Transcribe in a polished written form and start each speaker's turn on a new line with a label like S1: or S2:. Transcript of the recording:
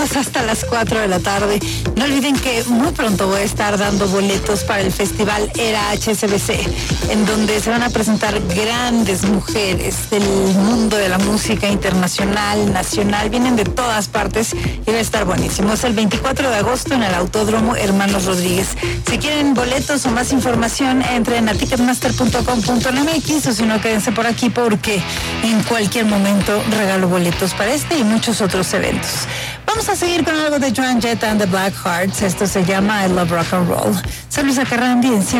S1: Hasta las 4 de la tarde. No olviden que muy pronto voy a estar dando boletos para el festival Era HSBC, en donde se van a presentar grandes mujeres del mundo de la música internacional, nacional, vienen de todas partes y va a estar buenísimo. Es el 24 de agosto en el Autódromo Hermanos Rodríguez. Si quieren boletos o más información, entren a ticketmaster.com.mx o si no, quédense por aquí porque en cualquier momento regalo boletos para este y muchos otros eventos. Vamos a seguir con algo de Joan Jett and the Blackhearts. Esto se llama I Love Rock and Roll. Soy Luisa Carrandi en